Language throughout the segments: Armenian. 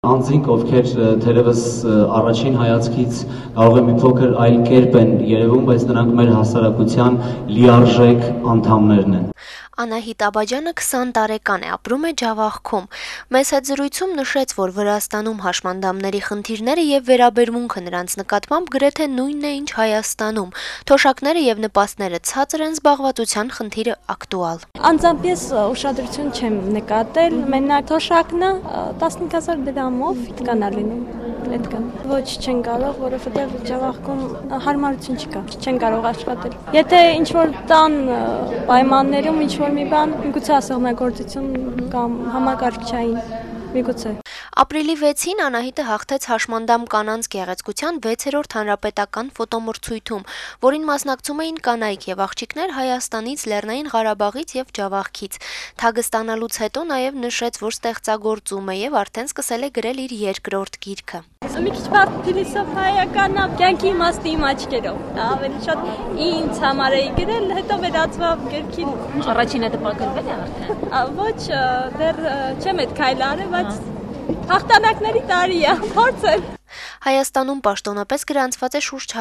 Անձինք, ովքեր թերևս առաջին հայացքից կարող է մի փոքր այլ կերպ են երևում, բայց նրանք մեր հասարակության լիարժեք անդամներն են։ Անահիտ Աբաջյանը 20 տարեկան է, ապրում է Ջավախքում։ Մեծ հետ զրույցում նշեց, որ Վրաստանում հաշմանդամների խնդիրները եւ վերաբերմունքը նրանց նկատմամբ գրեթե նույնն է, ինչ Հայաստանում։ Թոշակները եւ նպաստները ցածր են, զբաղվածության խնդիրը ակտուալ։ Անձամբ ես ուշադրություն չեմ նկատել, մենակ թոշակն 15000 դրամով կան լինում։ Այդքան։ Ոչ չեն կարող, որովհետև Ջավախքում հարմարություն չկա։ Չեն կարող աշխատել։ Եթե ինչ-որ տան պայմաններում ինչ-որ մի բան, միգուցե ասեղնագործություն կամ համակարգչային, միգուցե։ Ապրիլի 6-ին Անահիտը հաղթեց հաշմանդամ կանանց գեղեցկության 6-րդ հանրապետական ֆոտոմրցույթում, որին մասնակցում էին կանայք եւ աղջիկներ Հայաստանից, Լեռնային Ղարաբաղից եւ Ջավախքից։ Թագը ստանալուց հետո նաեւ նշեց, որ ստեղծագործում է եւ արդեն սկսել է գրել իր երկրորդ գիրքը։ Մի քիչ բարդ փիլիսոփայական է, կյանքի իմաստի իմ աչքերով։ Ավելի շատ ինձ համար էի գրել, հետո վերածվավ գրքին։ Առաջինը տպագրվել է արդեն։ Ոչ, դեռ չեմ այդ քայլը արել, բայց հաղթանակների տարի է, փորձել։ Հայաստանում պաշտոնապես գրանցված է շուրջ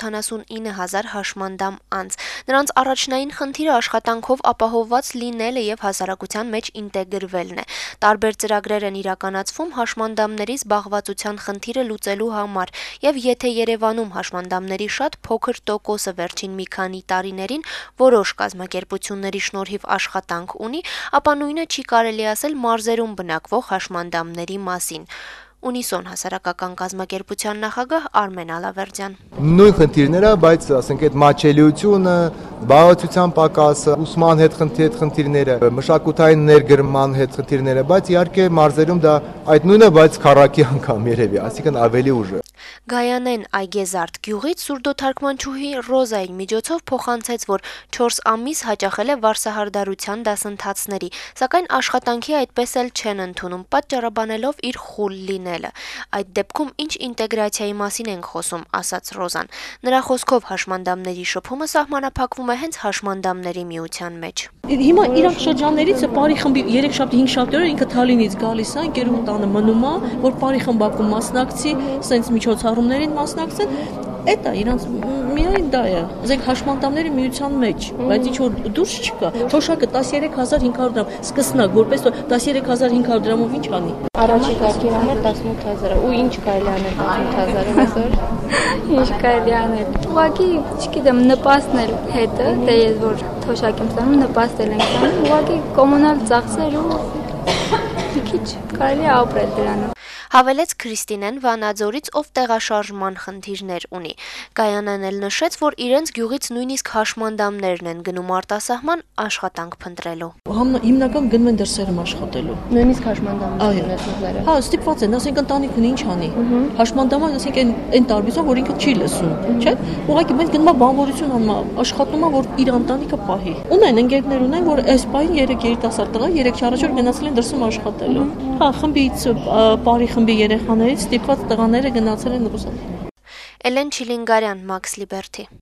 179,000 հաշմանդամ անձ։ Նրանց առաջնային խնդիրը աշխատանքով ապահովված լինելը եւ հասարակության մեջ ինտեգրվելն է։ Տարբեր ծրագրեր են իրականացվում հաշմանդամների զբաղվածության խնդիրը լուծելու համար, եւ եթե Երևանում հաշմանդամների շատ փոքր տոկոսը վերջին մի քանի տարիներին որոշ կազմակերպությունների շնորհիվ աշխատանք ունի, ապա նույնը չի կարելի ասել մարզերում բնակվող հաշմանդամների մասին։ Ունիսոն հասարակական կազմակերպության նախագահ Արմեն Ալավերդյան։ Նույն խնդիրները, բայց ասենք այդ մատչելիությունը, զբաղվածության պակասը, ուսման հետ խնդիրները, մշակութային ներգրման հետ խնդիրները, բայց իհարկե մարզերում դա այդ նույնը, բայց քառակի անգամ երևի, այսինքն ավելի ուժ է։ Գայանեն Այգեզարդ գյուղից սուրդոթարգմանչուհի Ռոզայի միջոցով փոխանցեց, որ 4 ամիս հաճախել է վարսահարդարության դասընթացների, սակայն աշխատանքի այդպես էլ չեն ընդունում, պատճառաբանելով իր խուլ լինելը։ Այդ դեպքում ինչ ինտեգրացիայի մասին ենք խոսում, ասաց Ռոզան։ Նրա խոսքով հաշմանդամների շփումը սահմանափակվում է հենց հաշմանդամների միության մեջ։ Հիմա իրանք շրջաններից բարի խմբի 3-5 շաբթի ինքը Թալինից գալիս է, ընկերուհու տանը մնում է, որ բարի խմբակում մասնակցի, սենց միջոցառումներին մասնակցեն, Էտա իրանց միայն դա է։ Ասենք հաշմանդամների միության մեջ, բայց ինչ որ դուրս չկա։ Թոշակը 13500 դրամ, սկսնակ, որպես 13500 դրամով ինչ անի։ Առաջին կարգի համար 18000, ու ինչ կարելի անել 18000-ով այսօր։ Ինչ կարելի անել։ Ուղղակի, չգիտեմ, նպաստել հետը, դե ես որ թոշակ եմ ստանում, նպաստել եմ ստանում, ուղղակի կոմունալ ծախսեր ու մի քիչ կարելի է ապրել դրանով։ Հավելեց Քրիստինեն Վանաձորից, ով տեղաշարժման խնդիրներ ունի։ Գայանեն էլ նշեց, որ իրենց գյուղից նույնիսկ հաշմանդամներն են գնում արտասահման աշխատանք փնտրելու։ Հիմնական գնում են դրսերում աշխատելու։ Նույնիսկ հաշմանդամներ ունեցողները։ Հա, ստիպված են, ասենք ընտանիքն ինչ անի։ Հաշմանդամը, ասենք այն տարբերություն, որ ինքը չի լսում, չէ՞։ Ուղղակի մենք գնում ենք բանվորություն անում, աշխատում է, որ իր ընտանիքը պահի։ Ունեն ընկերներ ունեն, որ այս պահին 3 երիտասարդ տղա 3-4 օր գնացել են դրսում աշխատելու։ Հա, խմբից բարի խմբի երեխաներից ստիպված տղաները գնացել են Ռուսաստան։ Էլեն Չիլինգարյան, Մաքս Լիբերթի։